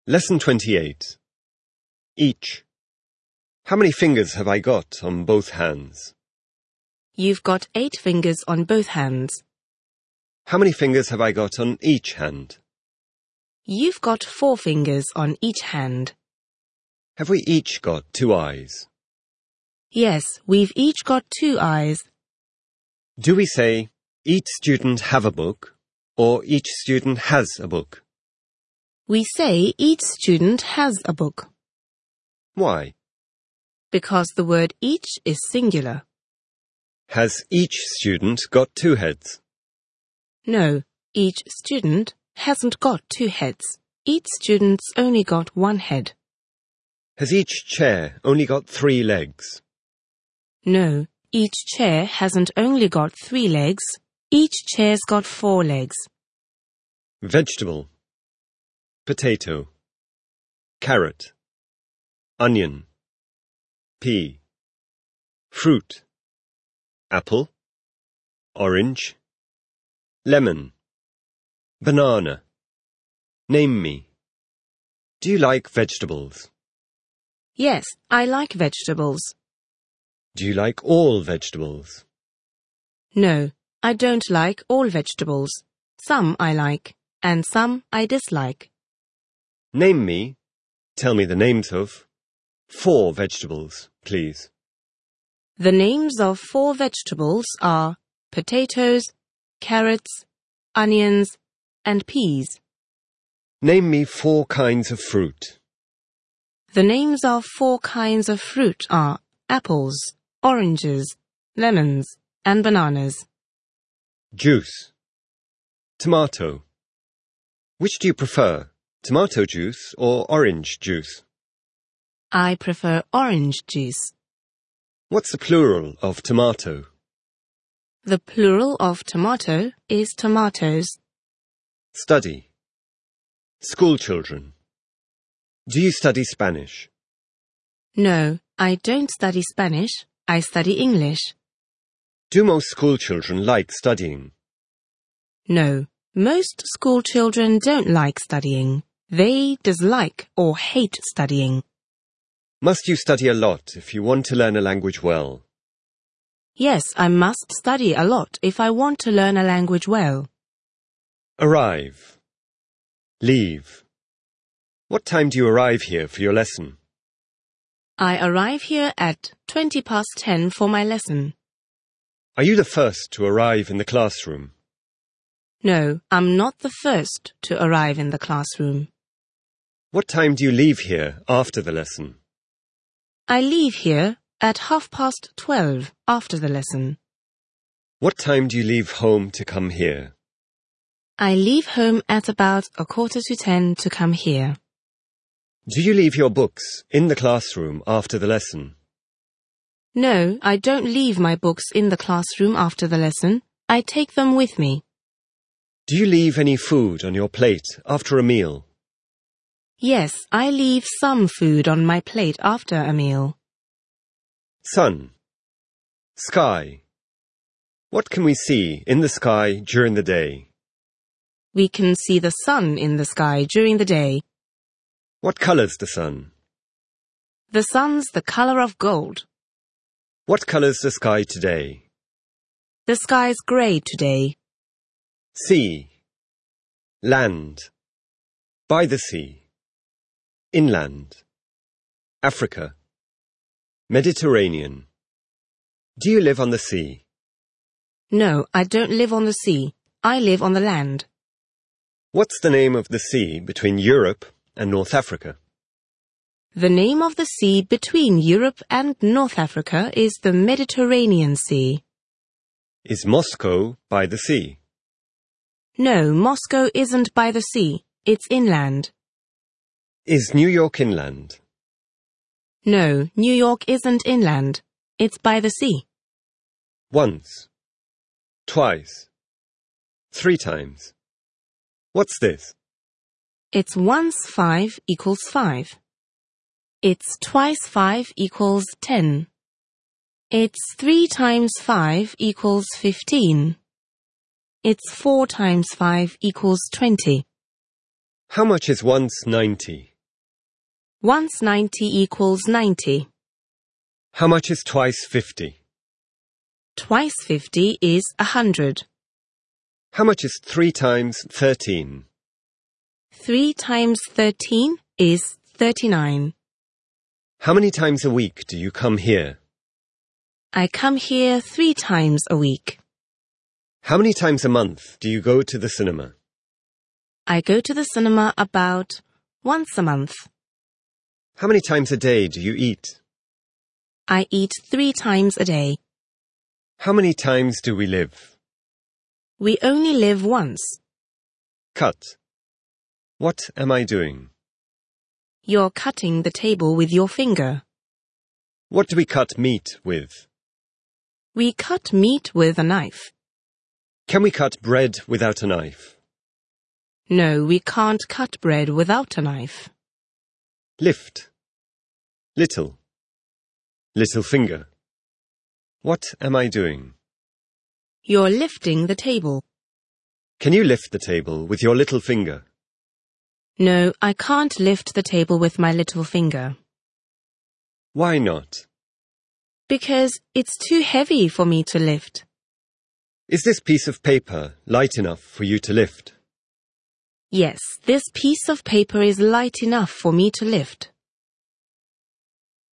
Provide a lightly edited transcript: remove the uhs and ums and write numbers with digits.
Lesson 28. Each. How many fingers have I got on both hands? You've got 8 fingers on both hands. How many fingers have I got on each hand? You've got 4 fingers on each hand. Have we each got 2 eyes? Yes, we've each got 2 eyes. Do we say, each student have a book, or each student has a book? We say each student has a book, Why? because the word each is singular. Has each student got 2 heads? No, each student hasn't got 2 heads. Each student's only got 1 head. Has each chair only got 3 legs? No, each chair hasn't only got 3 legs. Each chair's got 4 legs. Vegetable. Potato. Carrot. Onion. Pea. Fruit. Apple. Orange. Lemon. Banana. Name me. Do you like vegetables? Yes, I like vegetables. Do you like all vegetables? No, I don't like all vegetables. Some I like, and some I dislike. Name me, tell me the names of, 4 vegetables, please. The names of 4 vegetables are potatoes, carrots, onions, and peas. Name me 4 kinds of fruit. The names of 4 kinds of fruit are apples, oranges, lemons, and bananas. Juice. Tomato. Which do you prefer, tomato juice or orange juice? I prefer orange juice. What's the plural of tomato? The plural of tomato is tomatoes. Study. School children. Do you study Spanish? No, I don't study Spanish. I study English. Do most school children like studying? No, most school children don't like studying. They dislike or hate studying. Must you study a lot if you want to learn a language well? Yes, I must study a lot if I want to learn a language well. Arrive. Leave. What time do you arrive here for your lesson? I arrive here at 10:20 for my lesson. Are you the first to arrive in the classroom? No, I'm not the first to arrive in the classroom. What time do you leave here after the lesson? I leave here at 12:30 after the lesson. What time do you leave home to come here? I leave home at about 9:45 to come here. Do you leave your books in the classroom after the lesson? No, I don't leave my books in the classroom after the lesson. I take them with me. Do you leave any food on your plate after a meal? Yes, I leave some food on my plate after a meal. Sun. Sky. What can we see in the sky during the day? We can see the sun in the sky during the day. What color's the sun? The sun's the color of gold. What color's the sky today? The sky's gray today. Sea. Land. By the sea. Inland. Africa. Mediterranean. Do you live on the sea? No, I don't live on the sea. I live on the land. What's the name of the sea between Europe and North Africa? The name of the sea between Europe and North Africa is the Mediterranean Sea. Is Moscow by the sea? No, Moscow isn't by the sea. It's inland. Is New York inland? No, New York isn't inland. It's by the sea. Once. Twice. 3 times. What's this? It's once 5 equals 5. It's twice 5 equals 10. It's 3 times 5 equals 15. It's 4 times 5 equals 20. How much is once 90? Once 90 equals 90. How much is twice 50? Twice 50 is 100. How much is 3 times 13? 3 times 13 is 39. How many times a week do you come here? I come here 3 times a week. How many times a month do you go to the cinema? I go to the cinema about once a month. How many times a day do you eat? I eat 3 times a day. How many times do we live? We only live once. Cut. What am I doing? You're cutting the table with your finger. What do we cut meat with? We cut meat with a knife. Can we cut bread without a knife? No, we can't cut bread without a knife. Lift. Little. Little finger. What am I doing? You're lifting the table. Can you lift the table with your little finger? No, I can't lift the table with my little finger. Why not? Because it's too heavy for me to lift. Is this piece of paper light enough for you to lift? Yes, this piece of paper is light enough for me to lift.